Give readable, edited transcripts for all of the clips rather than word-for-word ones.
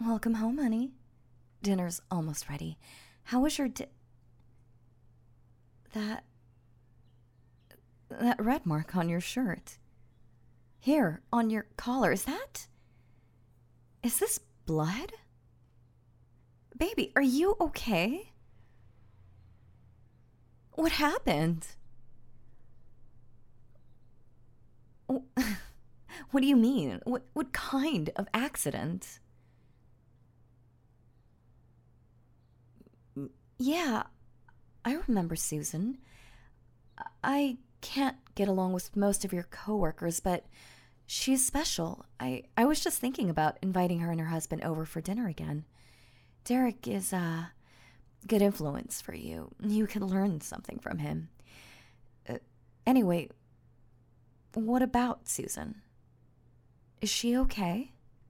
Welcome home, honey. Dinner's almost ready. How was your That that red mark on your shirt. Here, on your collar, is this blood? Baby, are you okay? What happened? What do you mean? What kind of accident? Yeah, I remember Susan. I can't get along with most of your coworkers, but she's special. I was just thinking about inviting her and her husband over for dinner again. Derek is a good influence for you. You can learn something from him. Uh, anyway, what about Susan? Is she okay?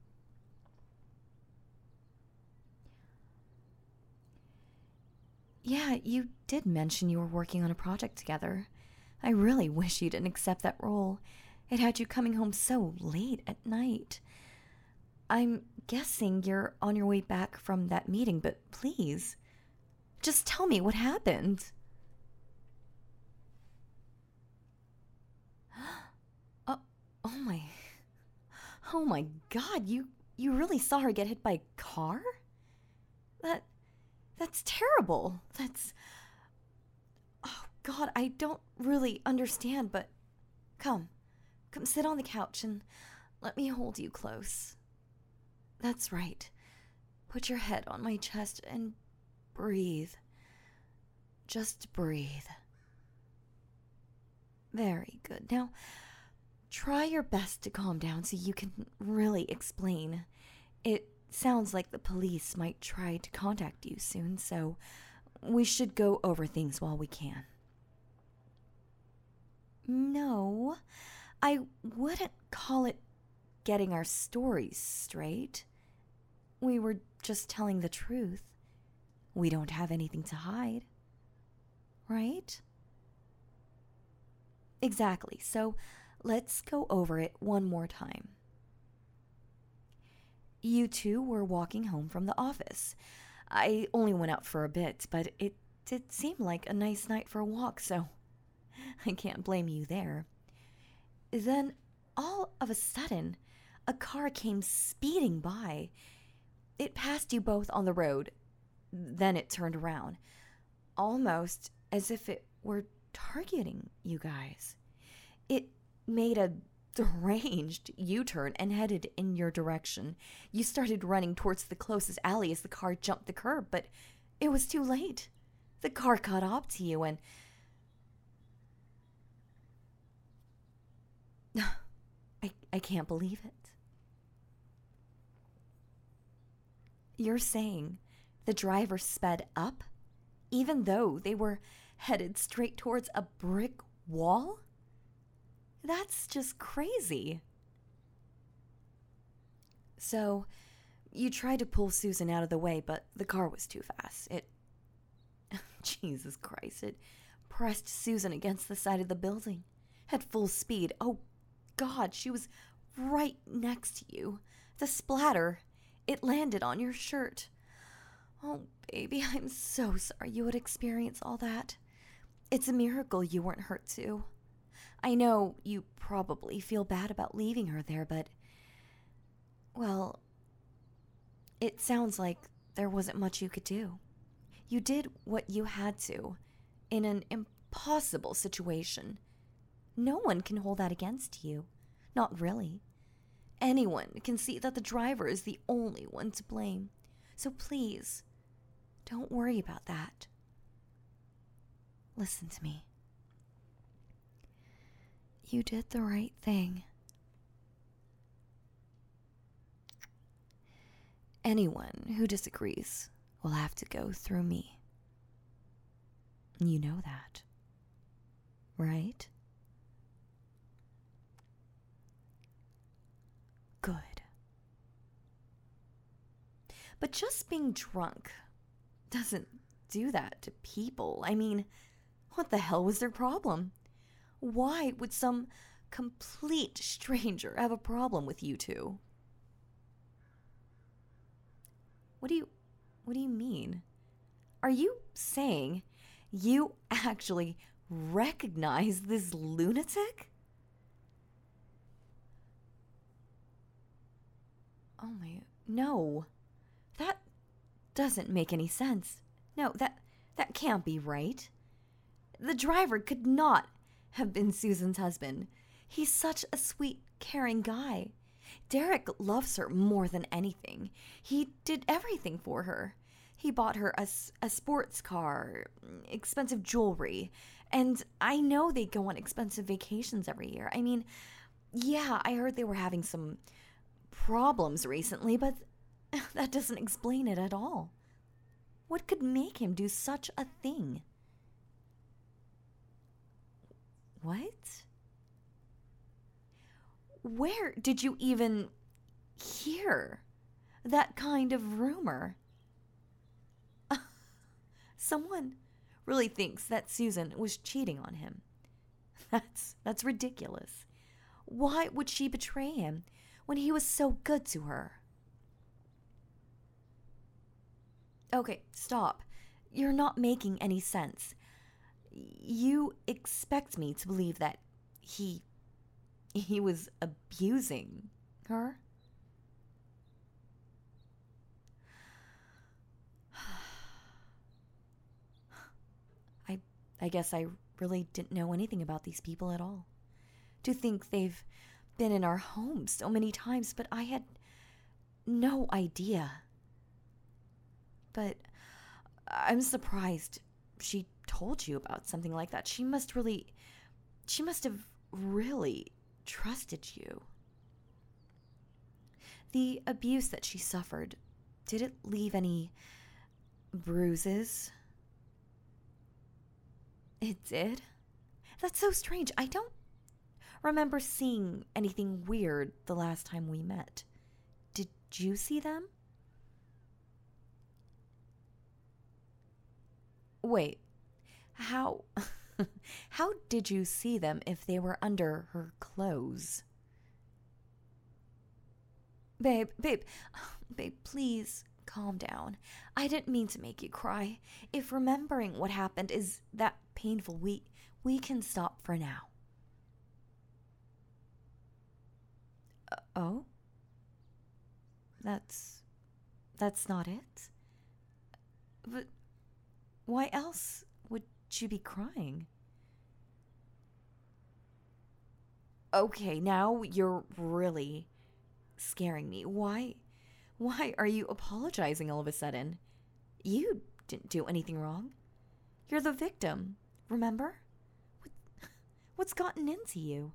Yeah, you did mention you were working on a project together. I really wish you didn't accept that role. It had you coming home so late at night. I'm guessing you're on your way back from that meeting, but please, just tell me what happened. Oh, oh my, oh my God! You really saw her get hit by a car? That that's terrible. That's Oh God, I don't really understand, but come, come sit on the couch and let me hold you close. That's right. Put your head on my chest and breathe. Just breathe. Very good. Now, try your best to calm down so you can really explain. It sounds like the police might try to contact you soon, so we should go over things while we can. No, I wouldn't call it getting our stories straight. We were just telling the truth. We don't have anything to hide, right? Exactly. So let's go over it one more time. You two were walking home from the office. I only went out for a bit, but it did seem like a nice night for a walk, so I can't blame you there. Then, all of a sudden, a car came speeding by. It passed you both on the road. Then it turned around, almost as if it were targeting you guys. It made a deranged U-turn and headed in your direction. You started running towards the closest alley as the car jumped the curb, but it was too late. The car caught up to you and I can't believe it. You're saying the driver sped up even though they were headed straight towards a brick wall? That's just crazy. So, you tried to pull Susan out of the way, but the car was too fast. Jesus Christ, it pressed Susan against the side of the building at full speed. Oh, God, she was right next to you. The splatter, it landed on your shirt. Oh, baby, I'm so sorry you would experience all that. It's a miracle you weren't hurt too. I know you probably feel bad about leaving her there, but, well, it sounds like there wasn't much you could do. You did what you had to in an impossible situation. No one can hold that against you. Not really. Anyone can see that the driver is the only one to blame. So please, don't worry about that. Listen to me. You did the right thing. Anyone who disagrees will have to go through me. You know that, right? Good. But just being drunk doesn't do that to people. I mean, what the hell was their problem? Why would some complete stranger have a problem with you two? What do you mean? Are you saying you actually recognize this lunatic? Oh my, no. That doesn't make any sense. No, that can't be right. The driver could not have been Susan's husband. He's such a sweet, caring guy. Derek loves her more than anything. He did everything for her. He bought her a sports car, expensive jewelry, and I know they go on expensive vacations every year. I mean, yeah, I heard they were having some problems recently, but that doesn't explain it at all. What could make him do such a thing? What? Where did you even hear that kind of rumor? Someone really thinks that Susan was cheating on him. That's ridiculous. Why would she betray him when he was so good to her? Okay, stop. You're not making any sense. You expect me to believe that he was abusing her? I guess I really didn't know anything about these people at all. To think they've been in our home so many times, but I had no idea. But I'm surprised she told you about something like that. She must have really trusted you. The abuse that she suffered, did it leave any bruises? It did? That's so strange. I don't remember seeing anything weird the last time we met. Did you see them? Wait, how how did you see them if they were under her clothes? Babe, please calm down. I didn't mean to make you cry. If remembering what happened is that painful, we can stop for now. Oh? That's not it? But why else would you be crying? Okay, now you're really scaring me. Why are you apologizing all of a sudden? You didn't do anything wrong. You're the victim, remember? What's gotten into you?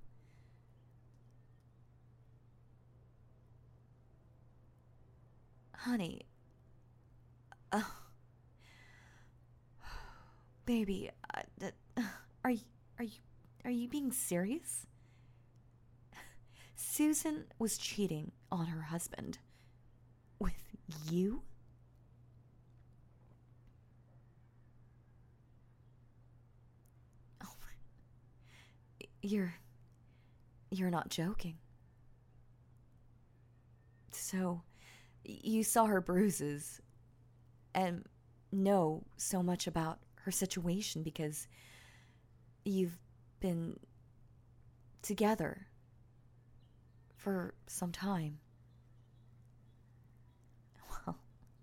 Honey, baby, are you are you are you being serious? Susan was cheating on her husband with you? Oh, you're not joking. So, you saw her bruises and know so much about her situation because you've been together for some time. Well,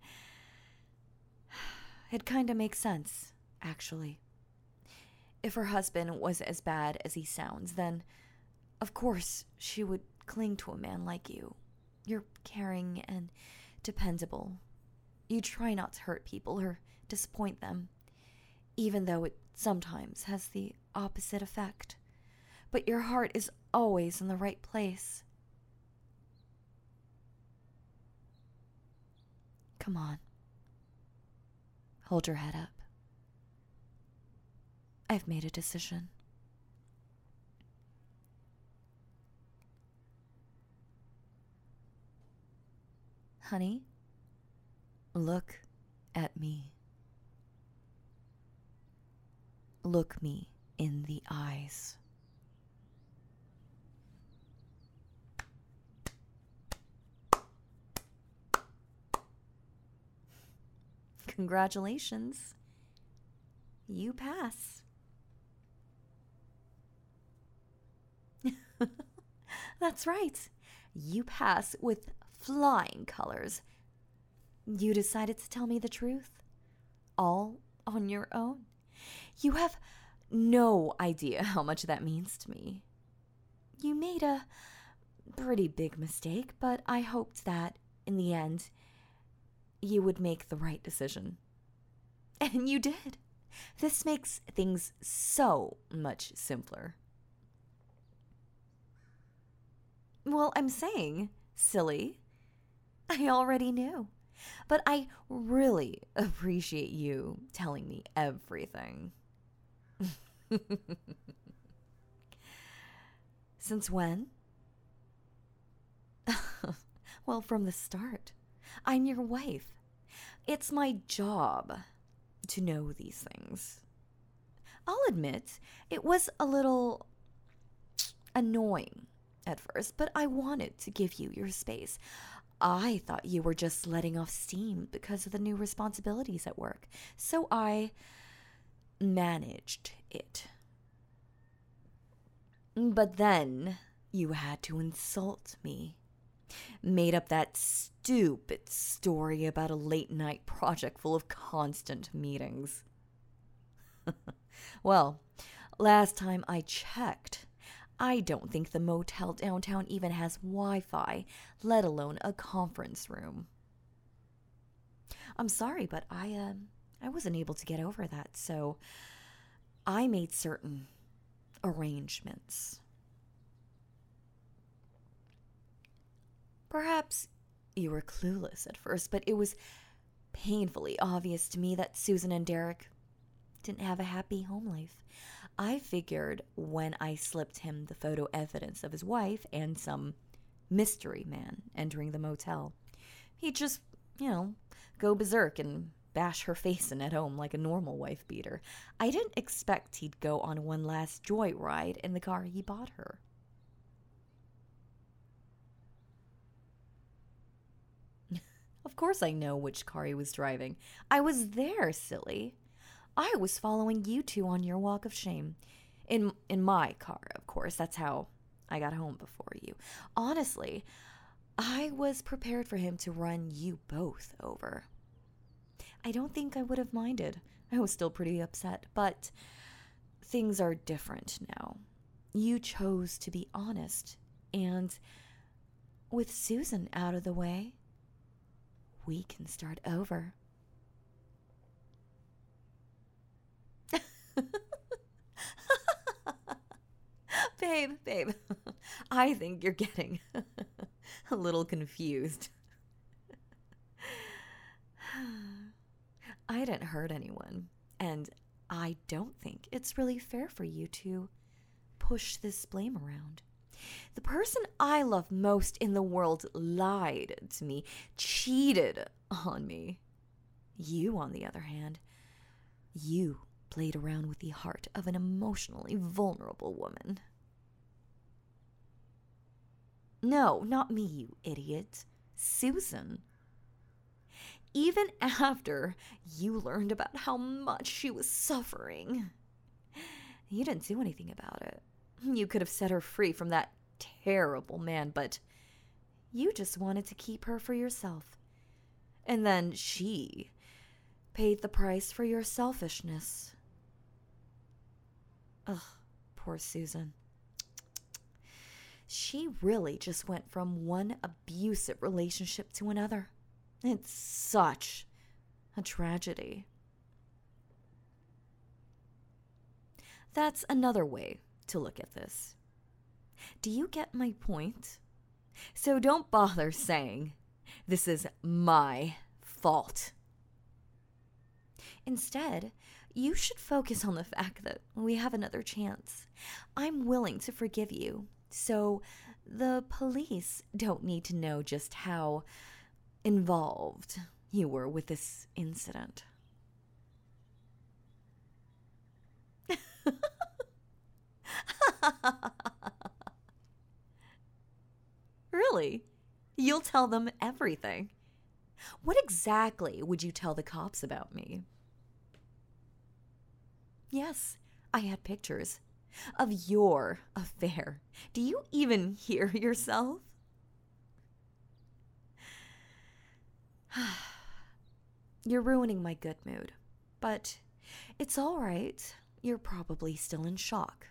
it kind of makes sense, actually. If her husband was as bad as he sounds, then of course she would cling to a man like you. You're caring and dependable. You try not to hurt people or disappoint them, even though it sometimes has the opposite effect. But your heart is always in the right place. Come on. Hold your head up. I've made a decision. Honey, look at me. Look me in the eyes. Congratulations. You pass. That's right. You pass with flying colors. You decided to tell me the truth. All on your own. You have no idea how much that means to me. You made a pretty big mistake, but I hoped that, in the end, you would make the right decision. And you did. This makes things so much simpler. Well, I'm saying, silly, I already knew. But I really appreciate you telling me everything. Since when? Well, from the start. I'm your wife. It's my job to know these things. I'll admit, it was a little annoying at first, but I wanted to give you your space. I thought you were just letting off steam because of the new responsibilities at work, so I managed it. But then you had to insult me. Made up that stupid story about a late-night project full of constant meetings. Well, last time I checked, I don't think the motel downtown even has Wi-Fi, let alone a conference room. I'm sorry, but I wasn't able to get over that, so I made certain arrangements. Perhaps you were clueless at first, but it was painfully obvious to me that Susan and Derek didn't have a happy home life. I figured when I slipped him the photo evidence of his wife and some mystery man entering the motel, he'd just, go berserk and bash her face in at home like a normal wife beater. I didn't expect he'd go on one last joyride in the car he bought her. Of course I know which car he was driving. I was there, silly. I was following you two on your walk of shame. In my car, of course. That's how I got home before you. Honestly, I was prepared for him to run you both over. I don't think I would have minded. I was still pretty upset, but things are different now. You chose to be honest, and with Susan out of the way, we can start over. Babe, I think you're getting a little confused. I didn't hurt anyone, and I don't think it's really fair for you to push this blame around. The person I love most in the world lied to me, cheated on me. You, on the other hand, you played around with the heart of an emotionally vulnerable woman. No, not me, you idiot. Susan. Even after you learned about how much she was suffering, you didn't do anything about it. You could have set her free from that terrible man, but you just wanted to keep her for yourself. And then she paid the price for your selfishness. Ugh, poor Susan. She really just went from one abusive relationship to another. It's such a tragedy. That's another way to look at this. Do you get my point? So don't bother saying, this is my fault. Instead, you should focus on the fact that we have another chance. I'm willing to forgive you, so the police don't need to know just how involved you were with this incident. Really? You'll tell them everything. What exactly would you tell the cops about me? Yes, I had pictures of your affair. Do you even hear yourself? You're ruining my good mood. But it's all right. You're probably still in shock.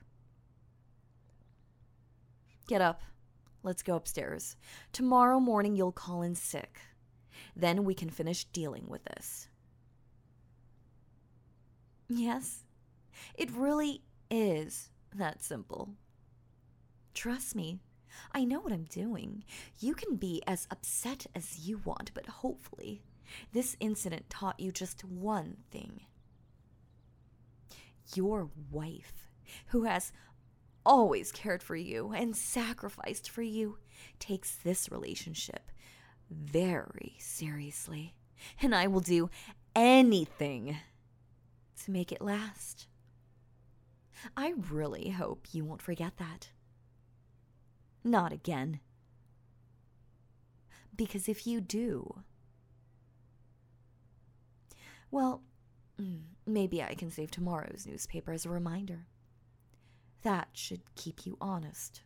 Get up. Let's go upstairs. Tomorrow morning you'll call in sick. Then we can finish dealing with this. Yes, it really is that simple. Trust me, I know what I'm doing. You can be as upset as you want, but hopefully, this incident taught you just one thing. Your wife, who has always cared for you and sacrificed for you, takes this relationship very seriously. And I will do anything to make it last. I really hope you won't forget that. Not again. Because if you do, well, maybe I can save tomorrow's newspaper as a reminder. That should keep you honest.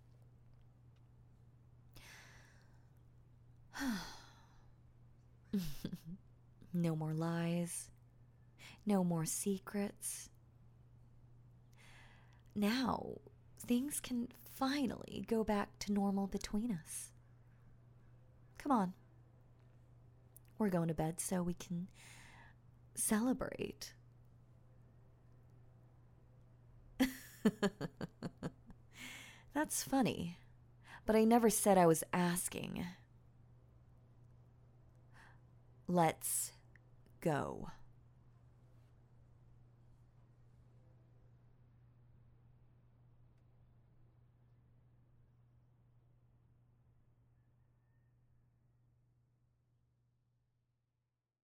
No more lies. No more secrets. Now, things can finally go back to normal between us. Come on. We're going to bed so we can celebrate. That's funny, but I never said I was asking. Let's go.